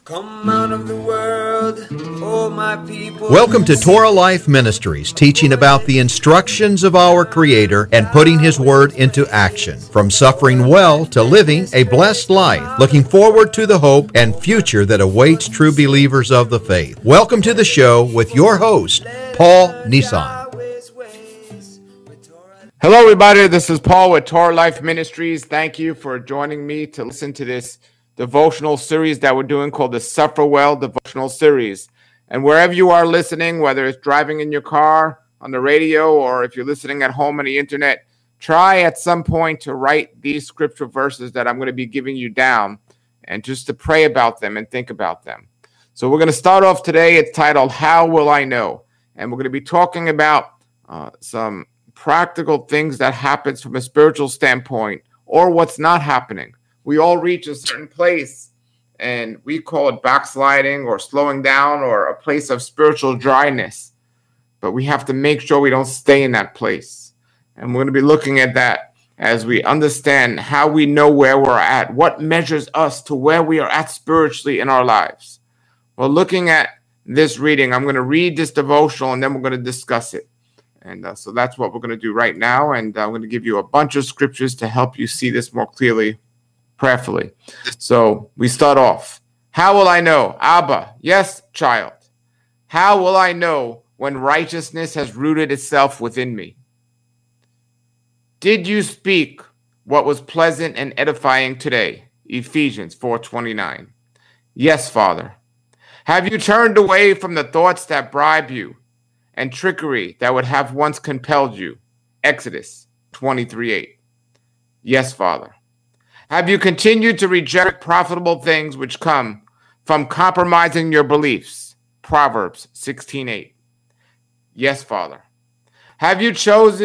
Come out of the world, oh my people. Welcome to Torah Life Ministries, teaching about the instructions of our Creator and putting His Word into action. From suffering well to living a blessed life, looking forward to the hope and future that awaits true believers of the faith. Welcome to the show with your host, Paul Nissan. Hello, everybody. This is Paul with Torah Life Ministries. Thank you for joining me to listen to this devotional series that we're doing called the Suffer Well Devotional Series. And wherever you are listening, whether it's driving in your car, on the radio, or if you're listening at home on the internet, try at some point to write these scripture verses that I'm going to be giving you down and just to pray about them and think about them. So we're going to start off today. It's titled, How Will I Know? And we're going to be talking about some practical things that happens from a spiritual standpoint or what's not happening. We all reach a certain place and we call it backsliding or slowing down or a place of spiritual dryness. But we have to make sure we don't stay in that place. And we're going to be looking at that as we understand how we know where we're at, what measures us to where we are at spiritually in our lives. Well, looking at this reading, I'm going to read this devotional and then we're going to discuss it. And so that's what we're going to do right now. And I'm going to give you a bunch of scriptures to help you see this more clearly, prayerfully. So we start off. How will I know? Abba, yes, child. How will I know when righteousness has rooted itself within me? Did you speak what was pleasant and edifying today? Ephesians 4:29. Yes, Father. Have you turned away from the thoughts that bribe you and trickery that would have once compelled you? Exodus 23:8. Yes, Father. Have you continued to reject profitable things which come from compromising your beliefs? Proverbs 16:8. Yes, Father. Have you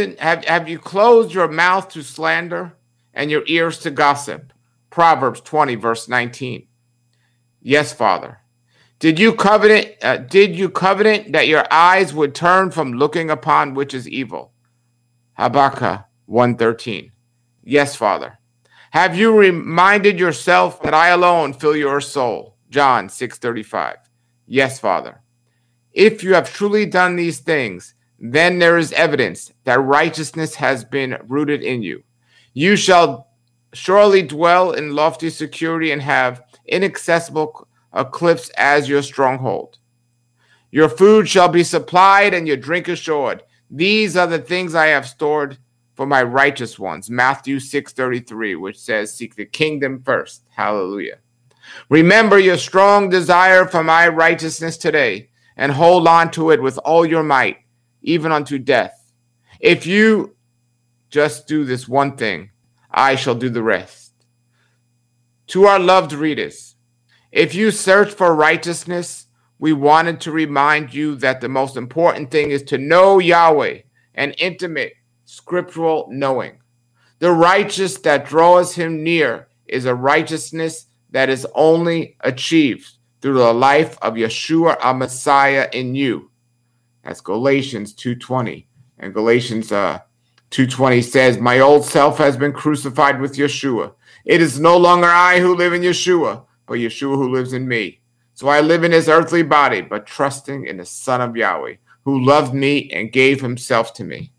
closed your mouth to slander and your ears to gossip? Proverbs 20, verse 19. Yes, Father. Did you covenant that your eyes would turn from looking upon which is evil? Habakkuk 1:13. Yes, Father. Have you reminded yourself that I alone fill your soul? John 6:35. Yes, Father. If you have truly done these things, then there is evidence that righteousness has been rooted in you. You shall surely dwell in lofty security and have inaccessible cliffs as your stronghold. Your food shall be supplied and your drink assured. These are the things I have stored for my righteous ones. Matthew 6:33, which says, seek the kingdom first. Hallelujah. Remember your strong desire for my righteousness today and hold on to it with all your might, even unto death. If you just do this one thing, I shall do the rest. To our loved readers, if you search for righteousness, we wanted to remind you that the most important thing is to know Yahweh, an intimate scriptural knowing. The righteous that draws him near is a righteousness that is only achieved through the life of Yeshua HaMessiah in you. That's Galatians 2:20. And Galatians 2:20 says, my old self has been crucified with Yeshua. It is no longer I who live in Yeshua, but Yeshua who lives in me. So I live in his earthly body, but trusting in the Son of Yahweh, who loved me and gave himself to me.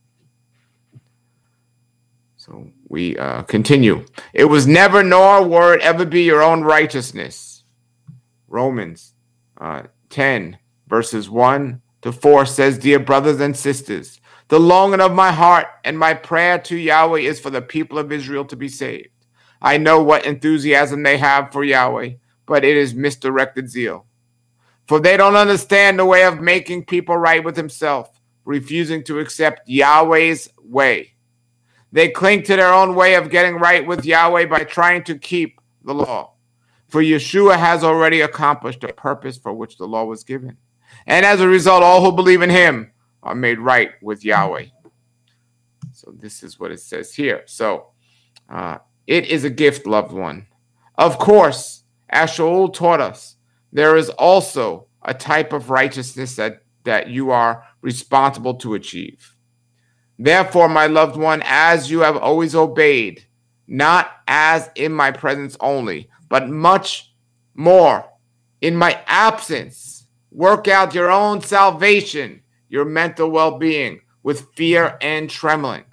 So we continue. It was never, nor will it ever be your own righteousness. Romans 10, verses 1-4 says, dear brothers and sisters, the longing of my heart and my prayer to Yahweh is for the people of Israel to be saved. I know what enthusiasm they have for Yahweh, but it is misdirected zeal. For they don't understand the way of making people right with himself, refusing to accept Yahweh's way. They cling to their own way of getting right with Yahweh by trying to keep the law. For Yeshua has already accomplished the purpose for which the law was given. And as a result, all who believe in him are made right with Yahweh. So this is what it says here. So it is a gift, loved one. Of course, as Shaul taught us, there is also a type of righteousness that you are responsible to achieve. Therefore, my loved one, as you have always obeyed, not as in my presence only, but much more in my absence. Work out your own salvation, your mental well-being, with fear and trembling.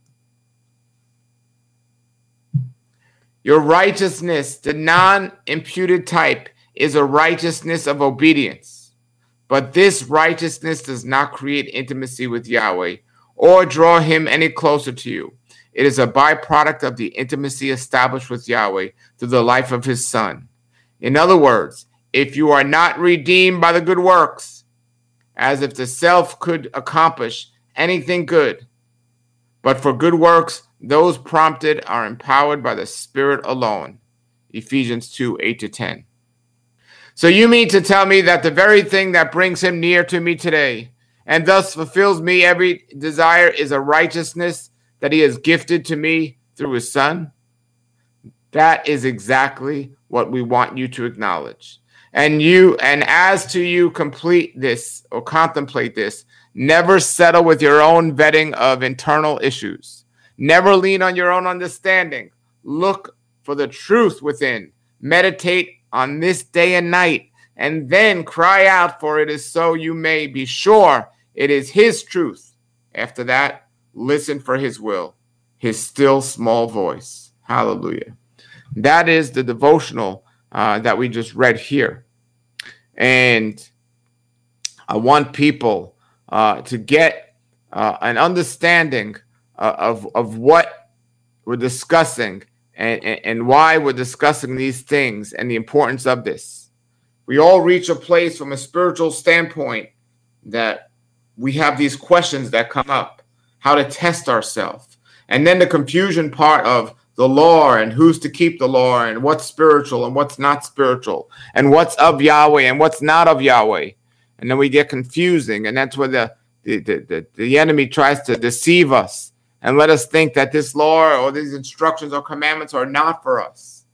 Your righteousness, the non-imputed type, is a righteousness of obedience. But this righteousness does not create intimacy with Yahweh or draw him any closer to you. It is a byproduct of the intimacy established with Yahweh through the life of his Son. In other words, if you are not redeemed by the good works, as if the self could accomplish anything good, but for good works, those prompted are empowered by the Spirit alone. Ephesians 2:8-10. So you mean to tell me that the very thing that brings him near to me today and thus fulfills me every desire is a righteousness that he has gifted to me through his Son? That is exactly what we want you to acknowledge. And as to you complete this or contemplate this, never settle with your own vetting of internal issues. Never lean on your own understanding. Look for the truth within. Meditate on this day and night, and then cry out, for it is so you may be sure it is his truth. After that, listen for his will, his still small voice. Hallelujah. That is the devotional that we just read here. And I want people to get an understanding of what we're discussing and why we're discussing these things and the importance of this. We all reach a place from a spiritual standpoint that we have these questions that come up, how to test ourselves. And then the confusion part of the law and who's to keep the law and what's spiritual and what's not spiritual and what's of Yahweh and what's not of Yahweh. And then we get confusing, and that's where the enemy tries to deceive us and let us think that this law or these instructions or commandments are not for us.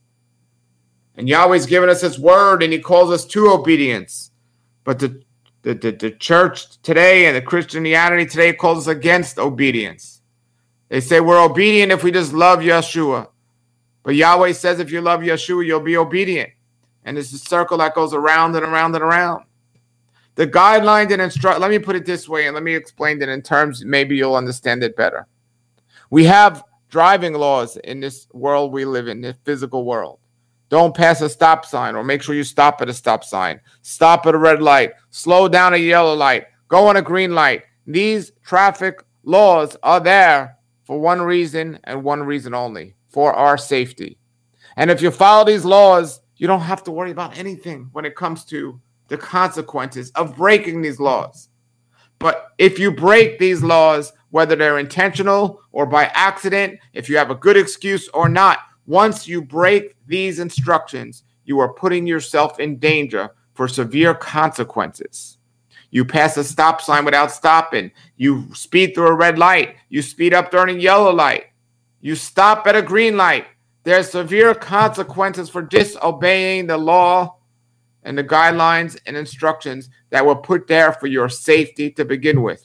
And Yahweh's given us his word, and he calls us to obedience. But the church today and the Christianity today calls us against obedience. They say we're obedient if we just love Yeshua. But Yahweh says if you love Yeshua, you'll be obedient. And it's a circle that goes around and around and around. The guidelines and let me put it this way, and let me explain it in terms maybe you'll understand it better. We have driving laws in this world we live in, this physical world. Don't pass a stop sign, or make sure you stop at a stop sign. Stop at a red light. Slow down at a yellow light. Go on a green light. These traffic laws are there for one reason and one reason only, for our safety. And if you follow these laws, you don't have to worry about anything when it comes to the consequences of breaking these laws. But if you break these laws, whether they're intentional or by accident, if you have a good excuse or not, once you break these instructions, you are putting yourself in danger for severe consequences. You pass a stop sign without stopping. You speed through a red light. You speed up during a yellow light. You stop at a green light. There are severe consequences for disobeying the law and the guidelines and instructions that were put there for your safety to begin with.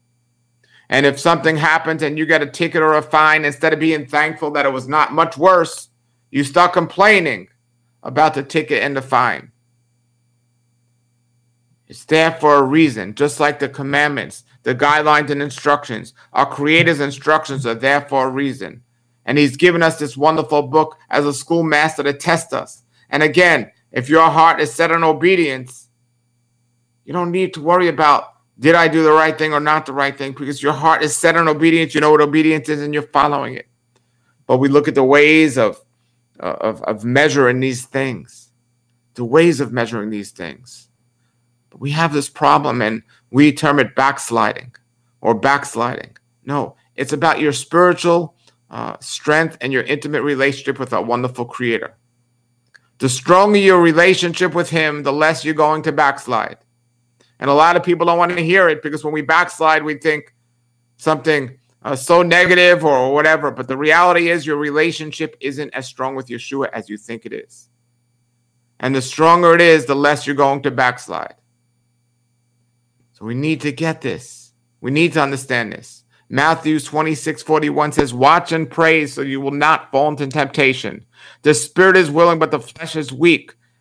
And if something happens and you get a ticket or a fine, instead of being thankful that it was not much worse, you start complaining about the ticket and the fine. It's there for a reason, just like the commandments, the guidelines and instructions. Our Creator's instructions are there for a reason. And he's given us this wonderful book as a schoolmaster to test us. And again, if your heart is set on obedience, you don't need to worry about, did I do the right thing or not the right thing? Because your heart is set on obedience. You know what obedience is and you're following it. But we look at the ways of measuring these things, the ways of measuring these things. But we have this problem and we term it backsliding or backsliding. No, it's about your spiritual strength and your intimate relationship with our wonderful Creator. The stronger your relationship with him, the less you're going to backslide. And a lot of people don't want to hear it because when we backslide, we think something so negative or whatever. But the reality is your relationship isn't as strong with Yeshua as you think it is. And the stronger it is, the less you're going to backslide. So we need to get this. We need to understand this. Matthew 26:41 says, watch and pray so you will not fall into temptation. The spirit is willing, but the flesh is weak.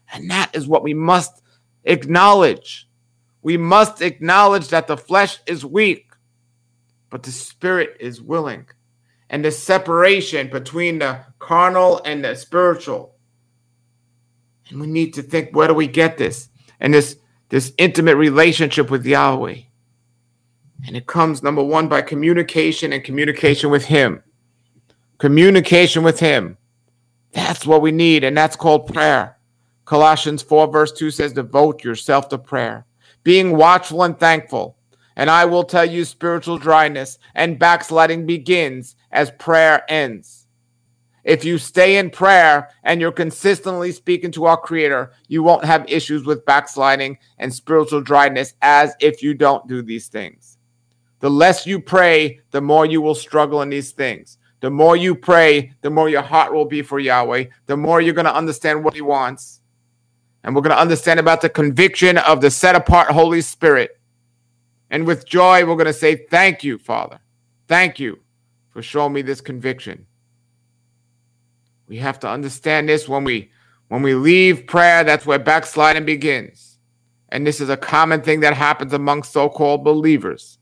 And that is what we must acknowledge. We must acknowledge that the flesh is weak, but the spirit is willing. And the separation between the carnal and the spiritual. And we need to think, where do we get this? And this intimate relationship with Yahweh. And it comes, number one, by communication and communication with him. Communication with him. That's what we need, and that's called prayer. Colossians 4 verse 2 says, devote yourself to prayer, being watchful and thankful. And I will tell you, spiritual dryness and backsliding begins as prayer ends. If you stay in prayer and you're consistently speaking to our Creator, you won't have issues with backsliding and spiritual dryness as if you don't do these things. The less you pray, the more you will struggle in these things. The more you pray, the more your heart will be for Yahweh. The more you're going to understand what he wants. And we're going to understand about the conviction of the set-apart Holy Spirit. And with joy, we're going to say, thank you, Father. Thank you for showing me this conviction. We have to understand this when we leave prayer, that's where backsliding begins. And this is a common thing that happens among so-called believers.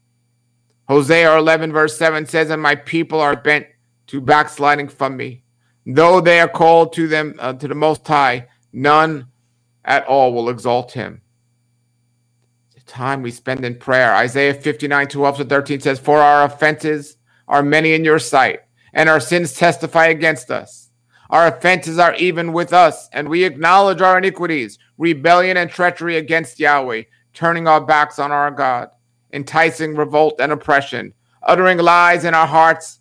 Hosea 11 verse 7 says, and my people are bent to backsliding from me. Though they are called to them to the Most High, none at all will exalt him. The time we spend in prayer. Isaiah 59, 12-13 says, for our offenses are many in your sight, and our sins testify against us. Our offenses are even with us, and we acknowledge our iniquities, rebellion and treachery against Yahweh, turning our backs on our God, enticing revolt and oppression, uttering lies in our hearts.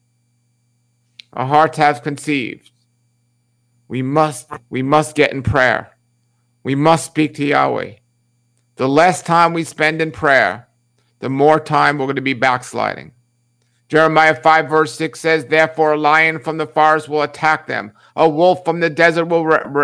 Our hearts have conceived. We must get in prayer. We must speak to Yahweh. The less time we spend in prayer, the more time we're going to be backsliding. Jeremiah 5 verse 6 says, therefore a lion from the forest will attack them. A wolf from the desert will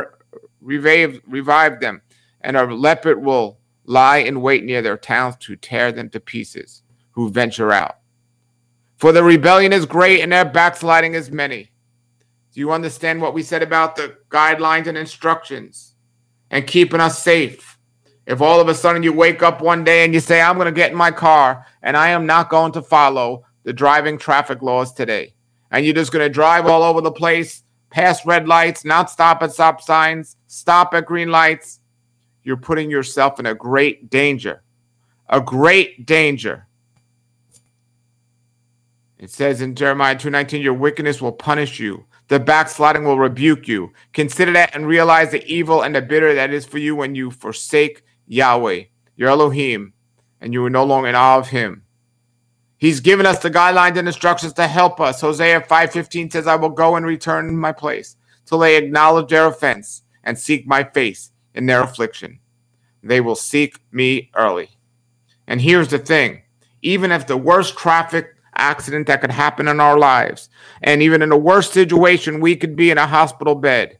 revive them. And a leopard will lie in wait near their towns to tear them to pieces who venture out. For the rebellion is great and their backsliding is many. Do you understand what we said about the guidelines and instructions and keeping us safe? If all of a sudden you wake up one day and you say, I'm going to get in my car and I am not going to follow the driving traffic laws today. And you're just going to drive all over the place, pass red lights, not stop at stop signs, stop at green lights. You're putting yourself in a great danger. A great danger. It says in Jeremiah 2:19, your wickedness will punish you. The backsliding will rebuke you. Consider that and realize the evil and the bitter that is for you when you forsake Yahweh, your Elohim, and you are no longer in awe of him. He's given us the guidelines and instructions to help us. Hosea 5:15 says, I will go and return in my place till they acknowledge their offense and seek my face in their affliction. They will seek me early. And here's the thing. Even if the worst traffic accident that could happen in our lives, and even in the worst situation, we could be in a hospital bed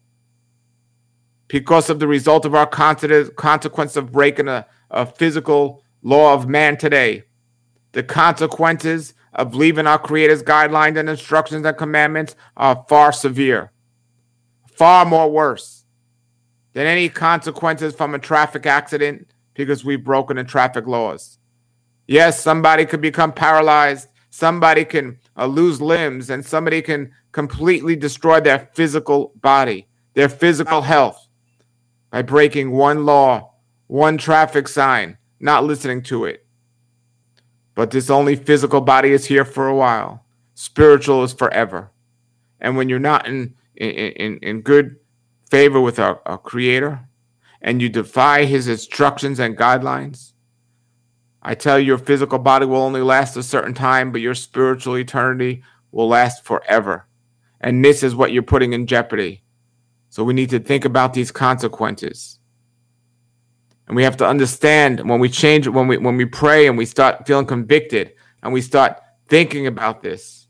because of the result of our consequence of breaking a physical law of man today. The consequences of leaving our Creator's guidelines and instructions and commandments are far severe, far more worse than any consequences from a traffic accident because we've broken the traffic laws. Yes, somebody could become paralyzed, somebody can lose limbs, and somebody can completely destroy their physical body, their physical health by breaking one law, one traffic sign, not listening to it. But this only physical body is here for a while. Spiritual is forever. And when you're not in good favor with our Creator and you defy his instructions and guidelines, I tell you, your physical body will only last a certain time, but your spiritual eternity will last forever. And this is what you're putting in jeopardy. So we need to think about these consequences. And we have to understand when we change, when we pray and we start feeling convicted and we start thinking about this.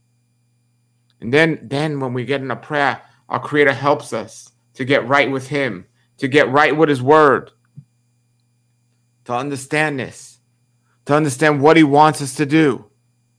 And then when we get in a prayer, our Creator helps us to get right with him, to get right with his word, to understand this, to understand what he wants us to do.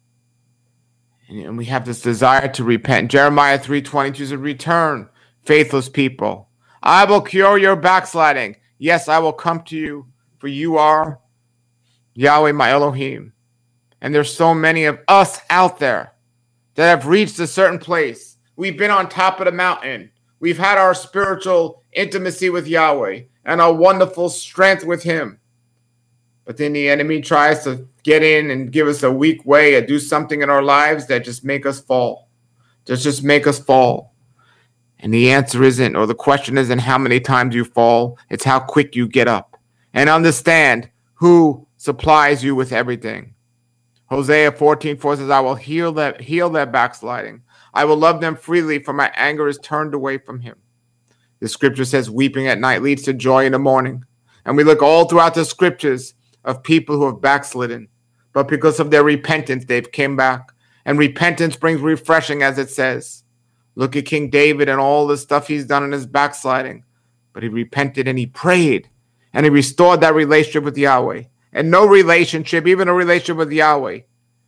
And we have this desire to repent. Jeremiah 3:22 says, return, faithless people. I will cure your backsliding. Yes, I will come to you, for you are Yahweh, my Elohim. And there's so many of us out there that have reached a certain place. We've been on top of the mountain. We've had our spiritual intimacy with Yahweh and a wonderful strength with him. But then the enemy tries to get in and give us a weak way and do something in our lives that just make us fall. Just make us fall. And the answer isn't, or the question isn't how many times you fall. It's how quick you get up. And understand who supplies you with everything. Hosea 14:4 says, I will heal their backsliding. I will love them freely, for my anger is turned away from him. The scripture says, weeping at night leads to joy in the morning. And we look all throughout the scriptures of people who have backslidden. But because of their repentance, they've came back. And repentance brings refreshing, as it says. Look at King David and all the stuff he's done in his backsliding. But he repented and he prayed. And he restored that relationship with Yahweh. And no relationship, even a relationship with Yahweh,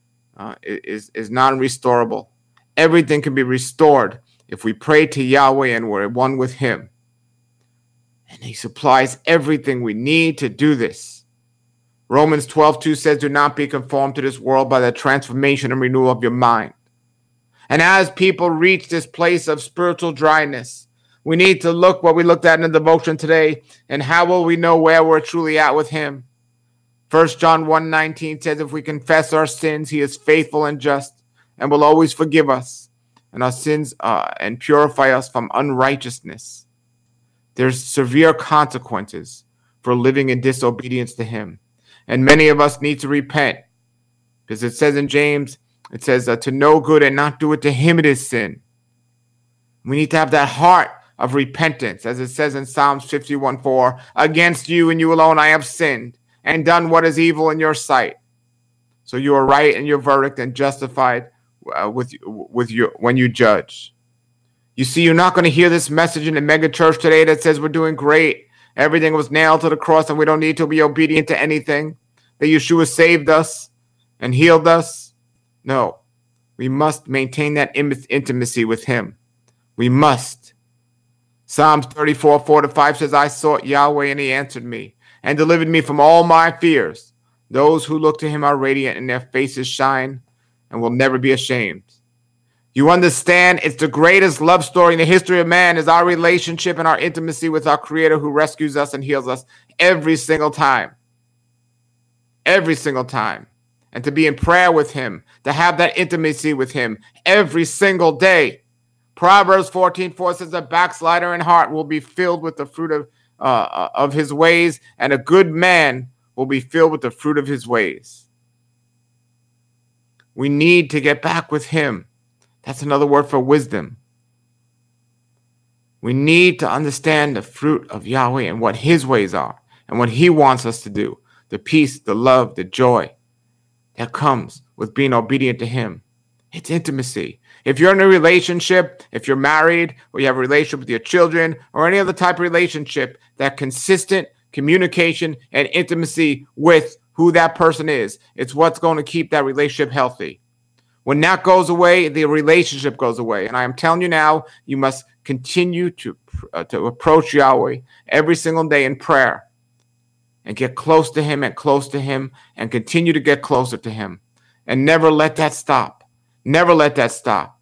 is non-restorable. Everything can be restored if we pray to Yahweh and we're one with him. And he supplies everything we need to do this. Romans 12:2 says, do not be conformed to this world by the transformation and renewal of your mind. And as people reach this place of spiritual dryness, we need to look what we looked at in the devotion today, and how will we know where we're truly at with him? 1 John 1:19 says, if we confess our sins, he is faithful and just and will always forgive us and our sins and purify us from unrighteousness. There's severe consequences for living in disobedience to him. And many of us need to repent, because it says in James, it says to know good and not do it, to him it is sin. We need to have that heart of repentance, as it says in Psalms 51:4, against you and you alone I have sinned and done what is evil in your sight. So you are right in your verdict and justified when you judge. You see, you're not going to hear this message in the mega church today that says we're doing great. Everything was nailed to the cross and we don't need to be obedient to anything. That Yeshua saved us and healed us. No, we must maintain that intimacy with him. We must. Psalms 34:4-5 says, I sought Yahweh and he answered me and delivered me from all my fears. Those who look to him are radiant and their faces shine and will never be ashamed. You understand, it's the greatest love story in the history of man is our relationship and our intimacy with our Creator who rescues us and heals us every single time. Every single time. And to be in prayer with him, to have that intimacy with him every single day. Proverbs 14:4 says, a backslider in heart will be filled with the fruit of his ways, and a good man will be filled with the fruit of his ways. We need to get back with him. That's another word for wisdom. We need to understand the fruit of Yahweh and what his ways are and what he wants us to do. The peace, the love, the joy that comes with being obedient to him. It's intimacy. If you're in a relationship, if you're married, or you have a relationship with your children, or any other type of relationship, that consistent communication and intimacy with who that person is, it's what's going to keep that relationship healthy. When that goes away, the relationship goes away. And I am telling you now, you must continue to approach Yahweh every single day in prayer and get close to him and continue to get closer to him. And never let that stop. Never let that stop.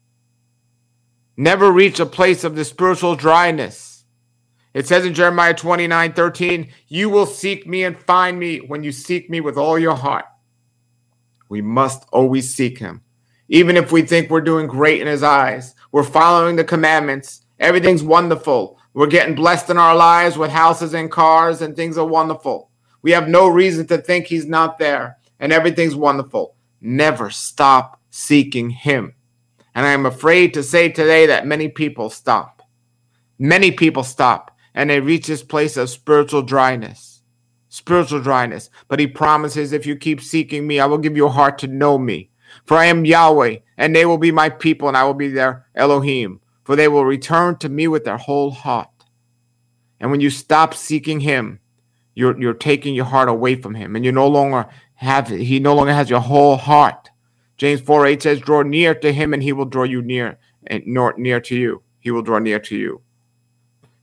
Never reach a place of the spiritual dryness. It says in Jeremiah 29:13, you will seek me and find me when you seek me with all your heart. We must always seek him. Even if we think we're doing great in his eyes, we're following the commandments, everything's wonderful. We're getting blessed in our lives with houses and cars and things are wonderful. We have no reason to think he's not there and everything's wonderful. Never stop seeking him. And I am afraid to say today that many people stop. Many people stop and they reach this place of spiritual dryness. Spiritual dryness. But he promises, if you keep seeking me, I will give you a heart to know me. For I am Yahweh, and they will be my people, and I will be their Elohim. For they will return to me with their whole heart. And when you stop seeking him, you're taking your heart away from him, and he no longer has your whole heart. James 4:8 says, draw near to him, and he will draw you near, and near to you. He will draw near to you.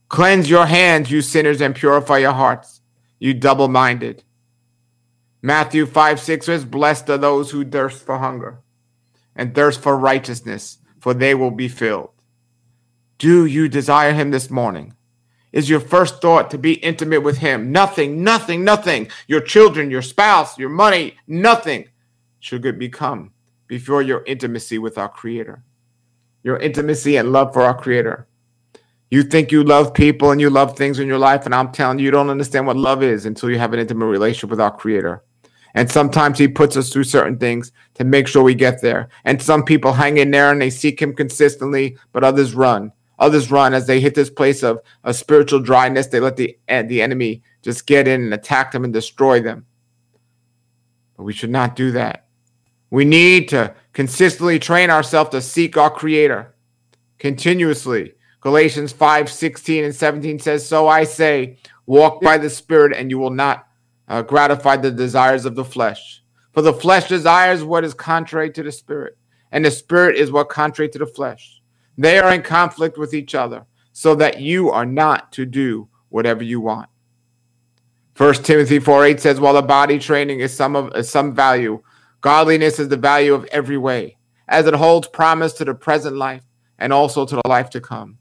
Cleanse your hands, you sinners, and purify your hearts, you double-minded. Matthew 5:6 says, blessed are those who thirst for hunger and thirst for righteousness, for they will be filled. Do you desire him this morning? Is your first thought to be intimate with him? Nothing. Your children, your spouse, your money, nothing should become before your intimacy with our Creator. Your intimacy and love for our Creator. You think you love people and you love things in your life, and I'm telling you, you don't understand what love is until you have an intimate relationship with our Creator. And sometimes he puts us through certain things to make sure we get there. And some people hang in there and they seek him consistently, but others run. Others run as they hit this place of a spiritual dryness. They let the enemy just get in and attack them and destroy them. But we should not do that. We need to consistently train ourselves to seek our Creator continuously. Galatians 5:16 and 17 says, so I say, walk by the Spirit, and you will not gratify the desires of the flesh. For the flesh desires what is contrary to the Spirit, and the Spirit is what contrary to the flesh. They are in conflict with each other, so that you are not to do whatever you want. 1 Timothy 4:8 says, while the body training is some value, godliness is the value of every way, as it holds promise to the present life and also to the life to come.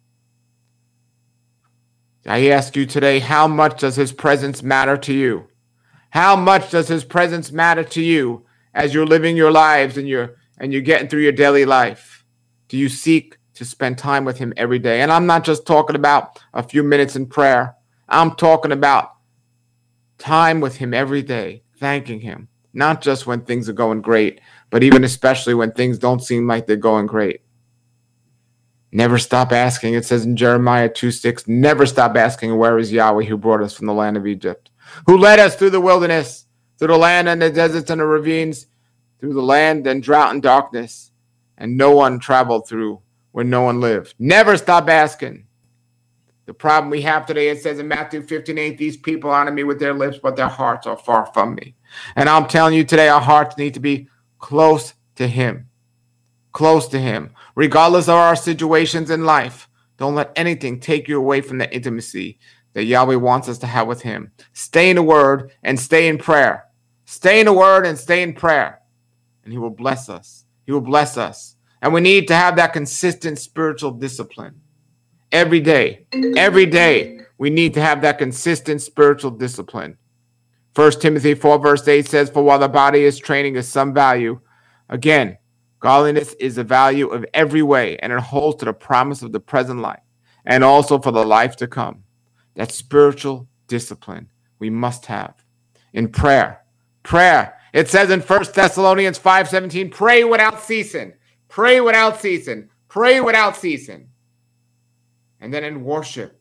I ask you today, how much does his presence matter to you? How much does his presence matter to you as you're living your lives and you're getting through your daily life? Do you seek to spend time with him every day? And I'm not just talking about a few minutes in prayer. I'm talking about time with him every day, thanking him, not just when things are going great, but even especially when things don't seem like they're going great. Never stop asking. It says in Jeremiah 2:6, never stop asking, where is Yahweh who brought us from the land of Egypt, who led us through the wilderness, through the land and the deserts and the ravines, through the land and drought and darkness, and no one traveled through where no one lived. Never stop asking. The problem we have today, it says in Matthew 15:8, these people honor me with their lips, but their hearts are far from me. And I'm telling you today, our hearts need to be close to him. Close to him. Regardless of our situations in life, don't let anything take you away from the intimacy that Yahweh wants us to have with him. Stay in the word and stay in prayer. Stay in the word and stay in prayer. And he will bless us. He will bless us. And we need to have that consistent spiritual discipline. Every day, we need to have that consistent spiritual discipline. 1 Timothy 4:8 says, for while the body is training is some value, again, godliness is the value of every way, and it holds to the promise of the present life and also for the life to come. That spiritual discipline we must have. In prayer. It says in 1 Thessalonians 5:17, pray without ceasing. Pray without ceasing. Pray without ceasing. And then in worship.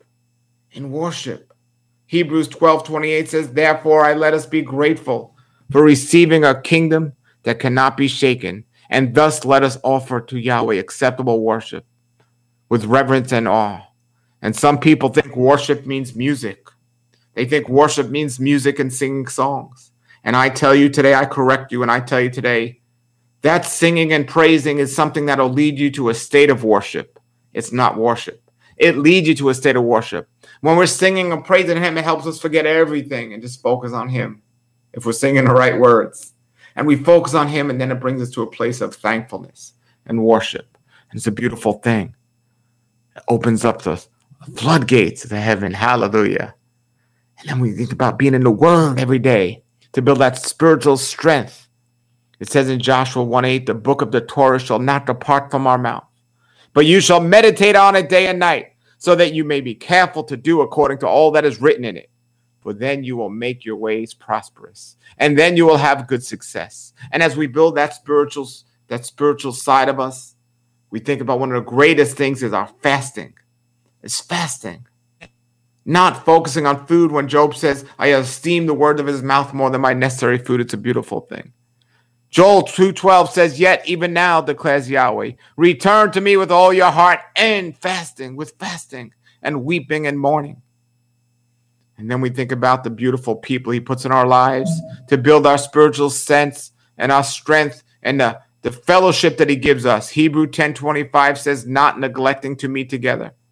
Hebrews 12:28 says, therefore let us be grateful for receiving a kingdom that cannot be shaken, and thus let us offer to Yahweh acceptable worship with reverence and awe. And some people think worship means music. They think worship means music and singing songs. And I tell you today, I correct you, and I tell you today, that singing and praising is something that will lead you to a state of worship. It's not worship. It leads you to a state of worship. When we're singing and praising him, it helps us forget everything and just focus on him. If we're singing the right words. And we focus on him, and then it brings us to a place of thankfulness and worship. And it's a beautiful thing. It opens up the floodgates of heaven. Hallelujah. And then we think about being in the word every day to build that spiritual strength. It says in Joshua 1:8, the book of the Torah shall not depart from our mouth, but you shall meditate on it day and night, so that you may be careful to do according to all that is written in it. For then you will make your ways prosperous, and then you will have good success. And as we build that spiritual side of us, we think about one of the greatest things is our fasting. It's fasting. Not focusing on food when Job says, I esteem the word of his mouth more than my necessary food. It's a beautiful thing. Joel 2:12 says, yet even now, declares Yahweh, return to me with all your heart and fasting, with fasting and weeping and mourning. And then we think about the beautiful people he puts in our lives to build our spiritual sense and our strength and the fellowship that he gives us. Hebrew 10:25 says, not neglecting to meet together,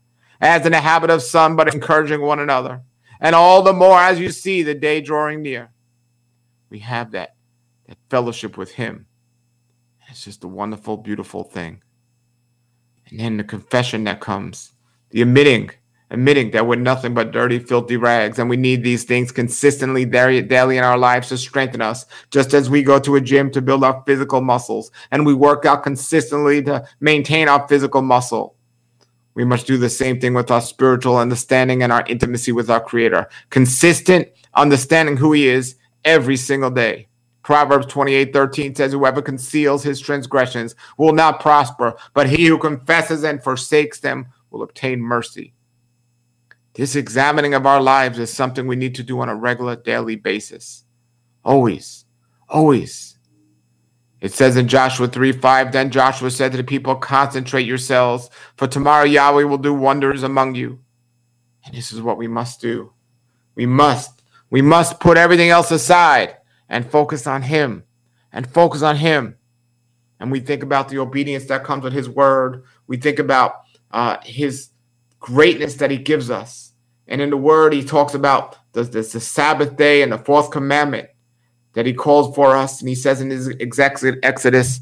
as in the habit of some, but encouraging one another. And all the more as you see the day drawing near. We have that fellowship with him. It's just a wonderful, beautiful thing. And then the confession that comes, the admitting that we're nothing but dirty, filthy rags, and we need these things consistently daily in our lives to strengthen us, just as we go to a gym to build our physical muscles, and we work out consistently to maintain our physical muscle. We must do the same thing with our spiritual understanding and our intimacy with our Creator. Consistent understanding who he is every single day. Proverbs 28:13 says, whoever conceals his transgressions will not prosper, but he who confesses and forsakes them will obtain mercy. This examining of our lives is something we need to do on a regular, daily basis. Always, always. It says in Joshua 3:5, then Joshua said to the people, concentrate yourselves, for tomorrow Yahweh will do wonders among you. And this is what we must do. We must put everything else aside and focus on him, and focus on him. And we think about the obedience that comes with his word. We think about his greatness that he gives us. And in the word, he talks about the Sabbath day and the fourth commandment that he calls for us. And he says in his Exodus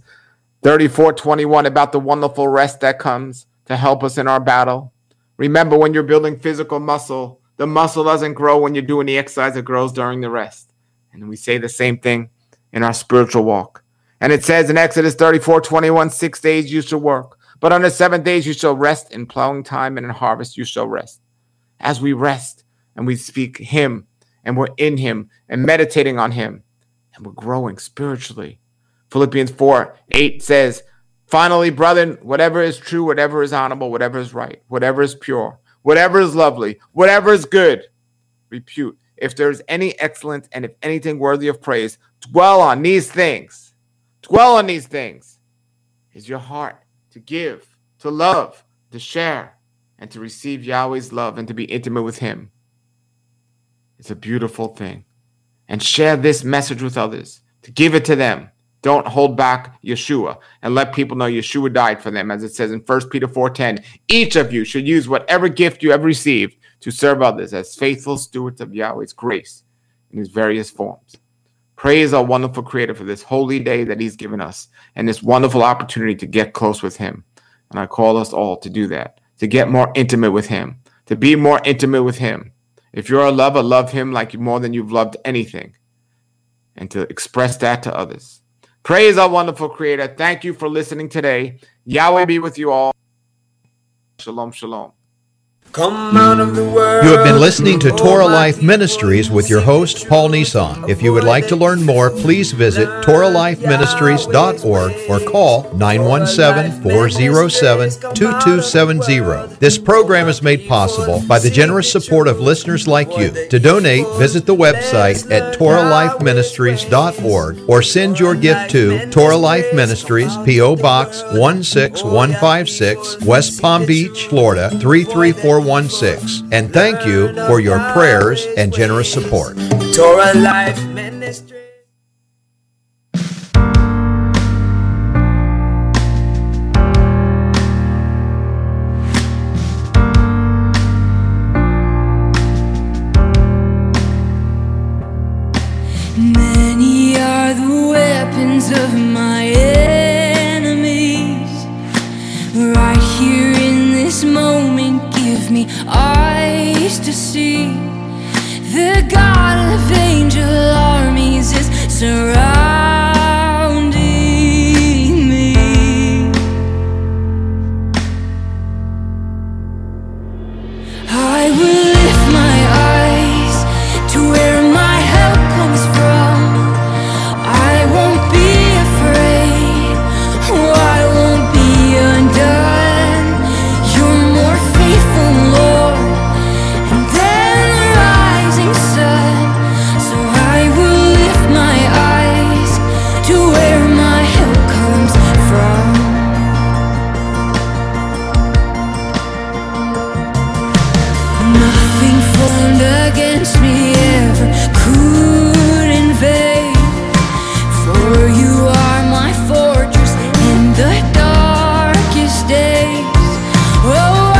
34:21 about the wonderful rest that comes to help us in our battle. Remember, when you're building physical muscle, the muscle doesn't grow when you're doing the exercise. It grows during the rest. And we say the same thing in our spiritual walk. And it says in Exodus 34:21, 6 days you shall work, but on the 7 days you shall rest. In plowing time and in harvest you shall rest. As we rest and we speak him, and we're in him and meditating on him, and we're growing spiritually. Philippians 4:8 says, finally, brethren, whatever is true, whatever is honorable, whatever is right, whatever is pure, whatever is lovely, whatever is good, repute. If there is any excellence and if anything worthy of praise, dwell on these things. Dwell on these things. Is your heart to give, to love, to share, and to receive Yahweh's love and to be intimate with him. It's a beautiful thing. And share this message with others, to give it to them. Don't hold back Yeshua, and let people know Yeshua died for them. As it says in 1 Peter 4:10, each of you should use whatever gift you have received to serve others as faithful stewards of Yahweh's grace in his various forms. Praise our wonderful Creator for this holy day that he's given us and this wonderful opportunity to get close with him. And I call us all to do that, to get more intimate with him, to be more intimate with him. If you're a lover, love him like more than you've loved anything, and to express that to others. Praise our wonderful Creator. Thank you for listening today. Yahweh be with you all. Shalom, shalom. Come out of the world. You have been listening to Torah Life Ministries with your host, Paul Nissan. If you would like to learn more, please visit TorahLifeMinistries.org or call 917-407-2270. This program is made possible by the generous support of listeners like you. To donate, visit the website at TorahLifeMinistries.org or send your gift to Torah Life Ministries, P.O. Box 16156, West Palm Beach, Florida 33416. And thank you for your prayers and generous support. Torah Life Ministry. Many are the weapons of my enemies. Right here in this moment, give me eyes to see. The God of angel armies is surrounding me. I will lift my eyes to where my help comes from. I won't be afraid. Oh, I won't be undone. You're more faithful, Lord, and then the rising sun. So I will lift my eyes to where my help comes from. Nothing formed against